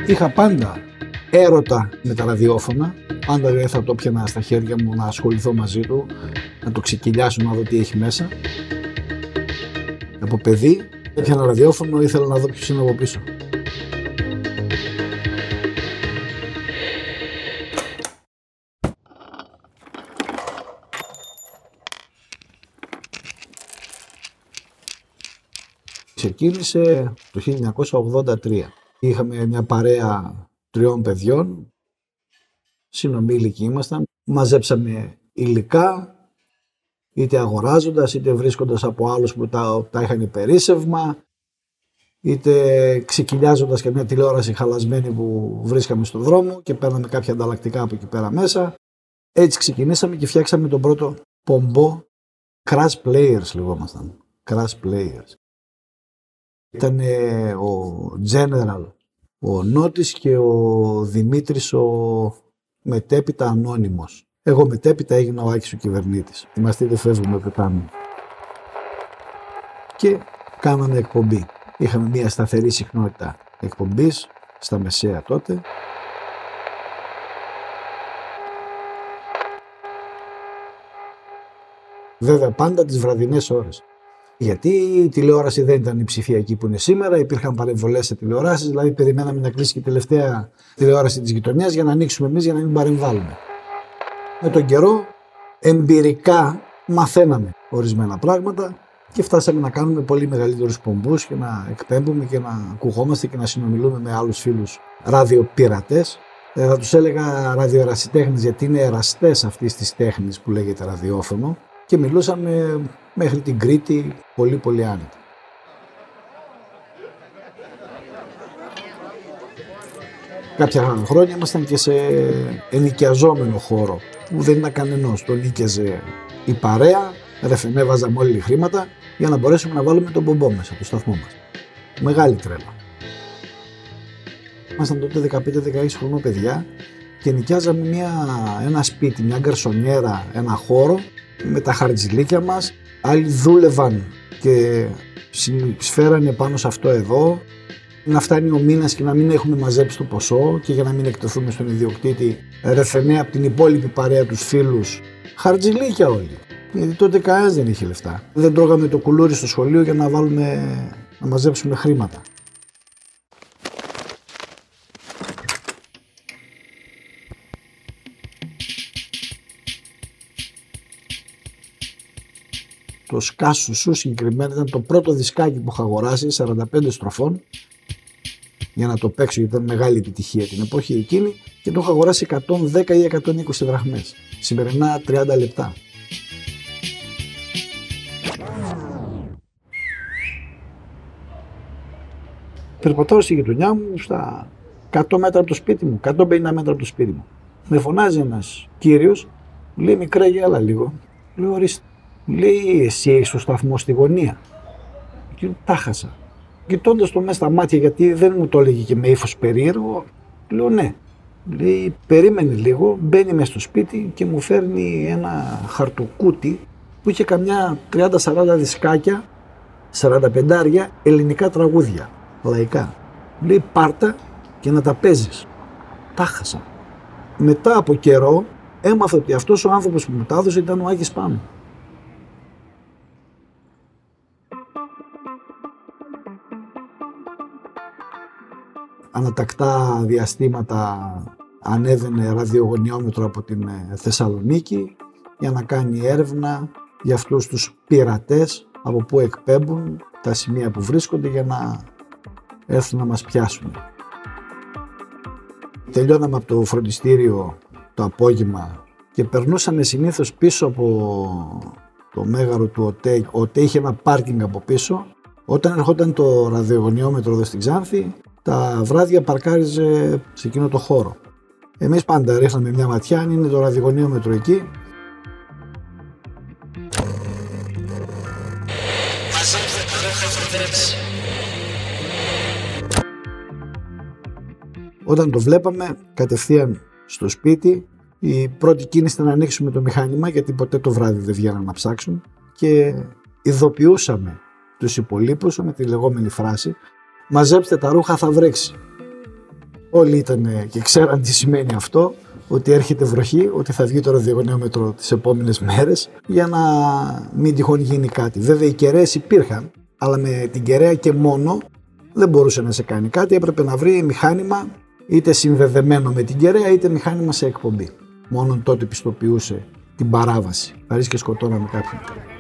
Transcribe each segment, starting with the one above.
Είχα πάντα έρωτα με τα ραδιόφωνα. Πάντα δηλαδή θα το πιανα στα χέρια μου να ασχοληθώ μαζί του, να το ξεκυλιάσω, να δω τι έχει μέσα. Από παιδί έπιανα ραδιόφωνο, ήθελα να δω ποιος είναι από πίσω. Ξεκίνησε το 1983. Είχαμε μια παρέα 3 παιδιών, συνομήλικοι ήμασταν, μαζέψαμε υλικά, είτε αγοράζοντας, είτε βρίσκοντας από άλλους που τα είχαν υπερίσσευμα, είτε ξεκυλιάζοντας και μια τηλεόραση χαλασμένη που βρίσκαμε στον δρόμο και παίρναμε κάποια ανταλλακτικά από εκεί πέρα μέσα. Έτσι ξεκινήσαμε και φτιάξαμε τον πρώτο πομπό. Crash Players λεγόμασταν. Crash Players. Ήταν ο General, ο Νότης και ο Δημήτρης ο μετέπειτα Ανώνυμος. Εγώ μετέπειτα έγινα ο Άκης ο κυβερνήτης. Είμαστε δεν φεύγουμε πετάμε. Και κάναμε εκπομπή. Είχαμε μια σταθερή συχνότητα εκπομπής στα μεσαία τότε. Βέβαια πάντα τις βραδινές ώρες. Γιατί η τηλεόραση δεν ήταν η ψηφιακή που είναι σήμερα, υπήρχαν παρεμβολές σε τηλεοράσεις, δηλαδή περιμέναμε να κλείσει και η τελευταία τηλεόραση της γειτονιάς για να ανοίξουμε εμείς για να μην παρεμβάλλουμε. Με τον καιρό εμπειρικά μαθαίναμε ορισμένα πράγματα και φτάσαμε να κάνουμε πολύ μεγαλύτερους πομπούς και να εκπέμπουμε και να ακουγόμαστε και να συνομιλούμε με άλλους φίλους ραδιοπειρατές. Θα τους έλεγα ραδιοερασιτέχνες γιατί είναι εραστές αυτής της τέχνης που λέγεται ραδιόφωνο και μιλούσαμε μέχρι την Κρήτη πολύ πολύ άνετα. Κάποια χρόνια ήμασταν και σε ενοικιαζόμενο χώρο που δεν ήταν κανενός. Το νοίκιαζε η παρέα, ρεφενέβαζαμε όλοι χρήματα για να μπορέσουμε να βάλουμε τον πομπό μέσα, το σταθμό μας. Μεγάλη τρέλα. Ήμασταν τότε 15-16 χρονών παιδιά και νοικιάζαμε ένα σπίτι, μια γκαρσονιέρα, ένα χώρο με τα χαρτζηλίκια μας. Άλλοι δούλευαν και συνεισφέρανε πάνω σε αυτό εδώ. Να φτάνει ο μήνας και να μην έχουμε μαζέψει το ποσό και για να μην εκτεθούμε στον ιδιοκτήτη ρεφενέ από την υπόλοιπη παρέα τους φίλους. Χαρτζηλίκια όλοι. Γιατί τότε κανένας δεν είχε λεφτά. Δεν τρώγαμε το κουλούρι στο σχολείο για να μαζέψουμε χρήματα. Το Σκάσουσου συγκεκριμένα ήταν το πρώτο δισκάκι που είχα αγοράσει 45 στροφών για να το παίξω γιατί ήταν μεγάλη επιτυχία την εποχή εκείνη και το είχα αγοράσει 110 ή 120 δραχμές. Σημερινά 30 λεπτά. Περπατάω στη γειτονιά μου στα 100 μέτρα από το σπίτι μου, 150 μέτρα από το σπίτι μου. Με φωνάζει ένας κύριος, μου λέει μικρέ γέλα λίγο. Λέω ορίστε. Λέει εσύ έχεις το σταθμό στη γωνία. Και τα χάσα. Κοιτώντας το μέσα στα μάτια γιατί δεν μου το έλεγε και με ύφος περίεργο, λέω ναι. Λέει περίμενε λίγο, μπαίνει μέσα στο σπίτι και μου φέρνει ένα χαρτοκούτι που είχε καμιά 30-40 δισκάκια, 45 ελληνικά τραγούδια, λαϊκά. Λέει πάρτα και να τα παίζεις. Τα χάσα. Μετά από καιρό έμαθα ότι αυτός ο άνθρωπος που μου τα έδωσε ήταν ο Άκης Πάνου. Ανατακτά διαστήματα ανέβαινε ραδιογωνιόμετρο από την Θεσσαλονίκη για να κάνει έρευνα για αυτούς τους πειρατές από που εκπέμπουν τα σημεία που βρίσκονται για να έρθουν να μας πιάσουν. Τελειώναμε από το φροντιστήριο το απόγευμα και περνούσαμε συνήθως πίσω από το μέγαρο του ΟΤΕ. Ο ΟΤΕ είχε ένα πάρκινγκ από πίσω. Όταν ερχόταν το ραδιογωνιόμετρο εδώ στην Ξάνθη, τα βράδια παρκάριζε σε εκείνο το χώρο. Εμείς πάντα ρίχναμε μια ματιά αν είναι το ραδιογωνιόμετρο εκεί. Όταν το βλέπαμε κατευθείαν στο σπίτι, η πρώτη κίνηση ήταν να ανοίξουμε το μηχάνημα γιατί ποτέ το βράδυ δεν βγαίναν να ψάξουν και ειδοποιούσαμε τους υπολείπους με τη λεγόμενη φράση μαζέψτε τα ρούχα θα βρέξει. Όλοι ήταν και ξέραν τι σημαίνει αυτό, ότι έρχεται βροχή, ότι θα βγει το ραδιογωνιόμετρο τις επόμενες μέρες για να μην τυχόν γίνει κάτι. Βέβαια οι κεραίες υπήρχαν, αλλά με την κεραία και μόνο δεν μπορούσε να σε κάνει κάτι. Έπρεπε να βρει μηχάνημα είτε συνδεδεμένο με την κεραία είτε μηχάνημα σε εκπομπή. Μόνον τότε πιστοποιούσε την παράβαση. Παρείς και σκοτώναμε κάποιον.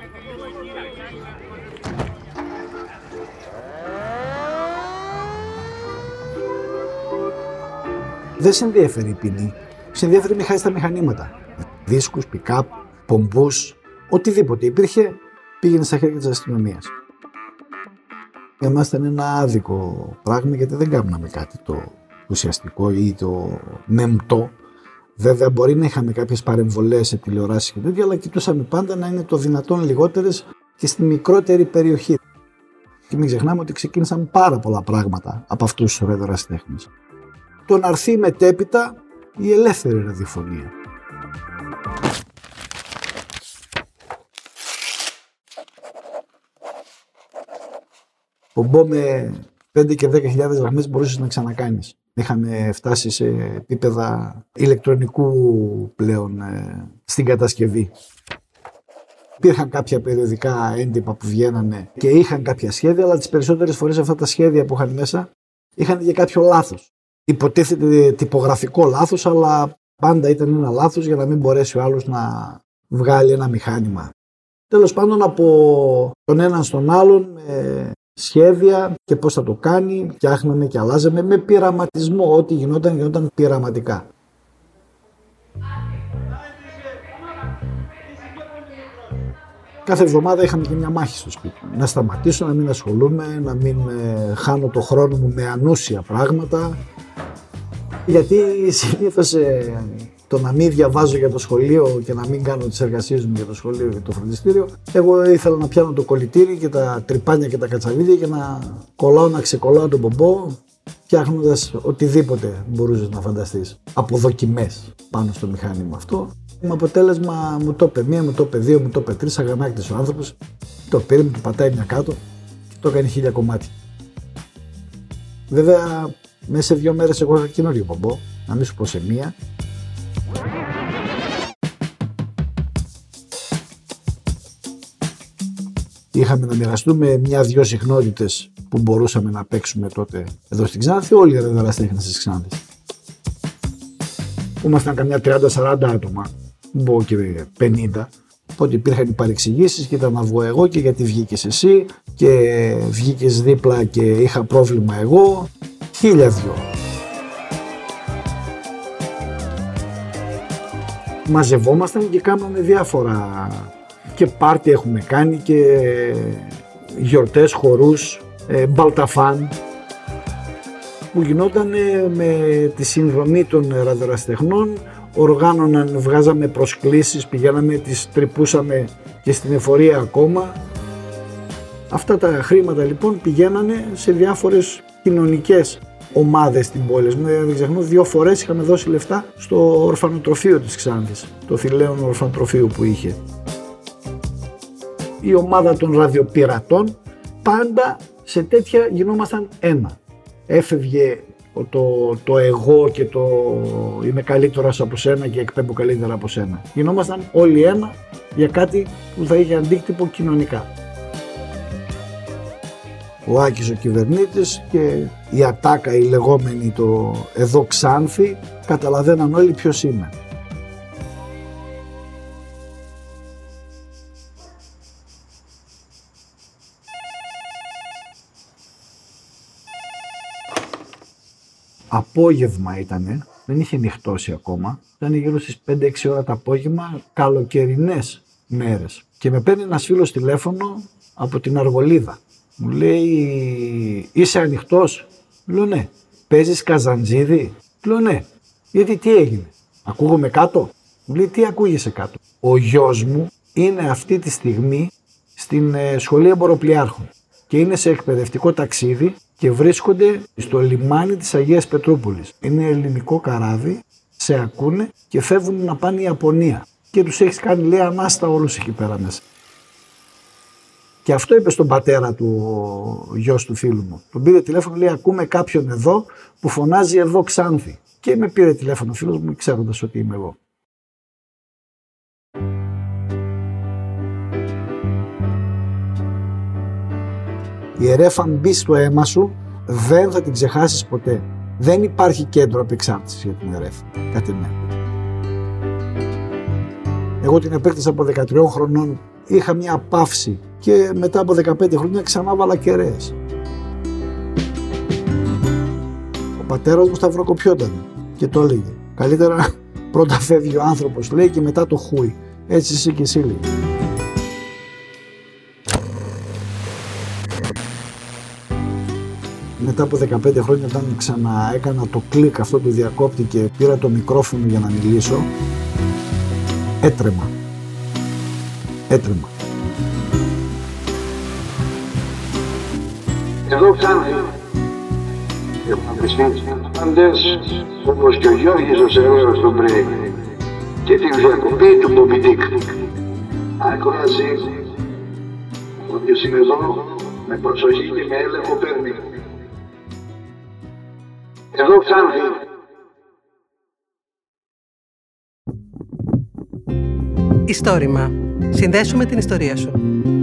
Δεν σε ενδιαφέρει η ποινή. Σε ενδιαφέρει μη χάσει τα μηχανήματα. Δίσκους, pick-up, πομπούς, οτιδήποτε υπήρχε πήγαινε στα χέρια της αστυνομίας. Για μας ήταν ένα άδικο πράγμα γιατί δεν κάναμε κάτι το ουσιαστικό ή το μεμπτό. Βέβαια μπορεί να είχαμε κάποιες παρεμβολές σε τηλεοράσεις και τέτοια, αλλά κοιτούσαμε πάντα να είναι το δυνατόν λιγότερες και στη μικρότερη περιοχή. Και μην ξεχνάμε ότι ξεκίνησαν πάρα πολλά πράγματα από αυτούς τους ραδιορασιτέχνες. Το να έρθει μετέπειτα η ελεύθερη ραδιοφωνία. Πομπό με 5 και 10.000 γραμμές μπορούσες να ξανακάνεις. Είχαμε φτάσει σε επίπεδα ηλεκτρονικού πλέον στην κατασκευή. Υπήρχαν κάποια περιοδικά έντυπα που βγαίνανε και είχαν κάποια σχέδια, αλλά τις περισσότερες φορές αυτά τα σχέδια που είχαν μέσα είχαν και κάποιο λάθος. Υποτίθεται τυπογραφικό λάθος, αλλά πάντα ήταν ένα λάθος για να μην μπορέσει ο άλλος να βγάλει ένα μηχάνημα. Τέλος πάντων, από τον έναν στον άλλον με σχέδια και πώς θα το κάνει, φτιάχναμε και αλλάζαμε με πειραματισμό. Ό,τι γινόταν πειραματικά. Κάθε εβδομάδα είχαμε και μια μάχη στο σπίτι. Να σταματήσω, να μην ασχολούμαι, να μην χάνω το χρόνο μου με ανούσια πράγματα. Γιατί συνήθως το να μην διαβάζω για το σχολείο και να μην κάνω τις εργασίες μου για το σχολείο και το φροντιστήριο, εγώ ήθελα να πιάνω το κολλητήρι και τα τρυπάνια και τα κατσαβίδια και να κολλάω, να ξεκολλάω τον πομπό, φτιάχνοντας οτιδήποτε μπορούσες να φανταστείς. Από δοκιμές πάνω στο μηχάνημα αυτό. Με αποτέλεσμα μου το είπε μία, μου το είπε δύο, μου το είπε τρεις, αγανάκτησε ο άνθρωπος, το πήρε, μου το πατάει μια κάτω και το έκανε 1000 κομμάτια. Βέβαια, μέσα σε 2 μέρες εγώ είχα καινούριο πομπό, να μην σου πω σε μία. Είχαμε να μοιραστούμε 1-2 συχνότητες που μπορούσαμε να παίξουμε τότε εδώ στην Ξάνθη, όλοι οι ραδιορασιτέχνες της Ξάνθης. Ήμασταν καμιά 30-40 άτομα, μπω και 50. Οπότε υπήρχαν οι παρεξηγήσεις και ήταν να βγω εγώ και γιατί βγήκες εσύ και βγήκες δίπλα και είχα πρόβλημα εγώ. 1002. Μαζευόμασταν και κάναμε διάφορα και πάρτι έχουμε κάνει και γιορτές, χορούς, μπαλταφάν που γινόταν με τη συνδρομή των ραδιορασιτεχνών. Οργάνωναν, βγάζαμε προσκλήσεις, πηγαίναμε, τις τρυπούσαμε και στην εφορία ακόμα. Αυτά τα χρήματα λοιπόν πηγαίνανε σε διάφορες κοινωνικές ομάδες στην πόλη. Δεν ξεχνώ, 2 φορές είχαμε δώσει λεφτά στο ορφανοτροφείο της Ξάνθης, το θηλαίον ορφανοτροφείο που είχε. Η ομάδα των ραδιοπειρατών, πάντα σε τέτοια γινόμασταν ένα. Έφευγε το εγώ και το είμαι καλύτερος από σένα και εκπέμπω καλύτερα από σένα. Γινόμασταν όλοι ένα για κάτι που θα είχε αντίκτυπο κοινωνικά. Ο Άκης ο κυβερνήτης και η ατάκα η λεγόμενη το εδώ Ξάνθη, καταλαβαίναν όλοι ποιος είμαι. Απόγευμα ήτανε, δεν είχε νυχτώσει ακόμα, ήταν γύρω στις 5-6 ώρα το απόγευμα, καλοκαιρινές μέρες. Και με παίρνει ένας φίλος τηλέφωνο από την Αργολίδα. Μου λέει, είσαι ανοιχτός? Λέω ναι. Παίζεις Καζαντζίδη? Λέω ναι. Γιατί τι έγινε? Ακούγομαι κάτω? Μου λέει, τι ακούγεσαι κάτω? Ο γιος μου είναι αυτή τη στιγμή στην σχολή εμποροπλιάρχων και είναι σε εκπαιδευτικό ταξίδι και βρίσκονται στο λιμάνι της Αγίας Πετρούπολης. Είναι ελληνικό καράβι, σε ακούνε και φεύγουν να πάνε η Ιαπωνία. Και τους έχεις κάνει, λέει, ανάστα όλους εκεί πέρα μέσα. Και αυτό είπε στον πατέρα του ο γιος του φίλου μου. Τον πήρε τηλέφωνο, λέει: ακούμε κάποιον εδώ που φωνάζει εδώ Ξάνθη. Και με πήρε τηλέφωνο ο φίλος μου, ξέροντας ότι είμαι εγώ. Η ερέφα μπει στο αίμα σου, δεν θα την ξεχάσεις ποτέ. Δεν υπάρχει κέντρο απεξάρτησης για την ερέφα. Κάτι ναι. Εγώ την επέκτησα από 13 χρονών, είχα μια παύση και μετά από 15 χρόνια ξανά βάλα κεραίες. Ο πατέρας μου σταυροκοπιόταν και το έλεγε. Καλύτερα πρώτα φεύγει ο άνθρωπος, λέει, και μετά το χούι. Έτσι είσαι και εσύ, λέει. Μετά από 15 χρόνια, όταν ξανά έκανα το κλικ αυτό του διακόπτη και πήρα το μικρόφωνο για να μιλήσω, έτρεμα. Εδώ Ξάνθη, έχουν απιστείς πάντες, όπως και ο Γιώργης ο Σεραίος τον πριν, και την διακοπή του Μπομπιτίκ. Ακρόαση, όποιος είναι εδώ, με προσοχή και με έλεγχο παίρνει. Εδώ Ξάνθη. Ιστόρημα. Συνδέσου με την ιστορία σου.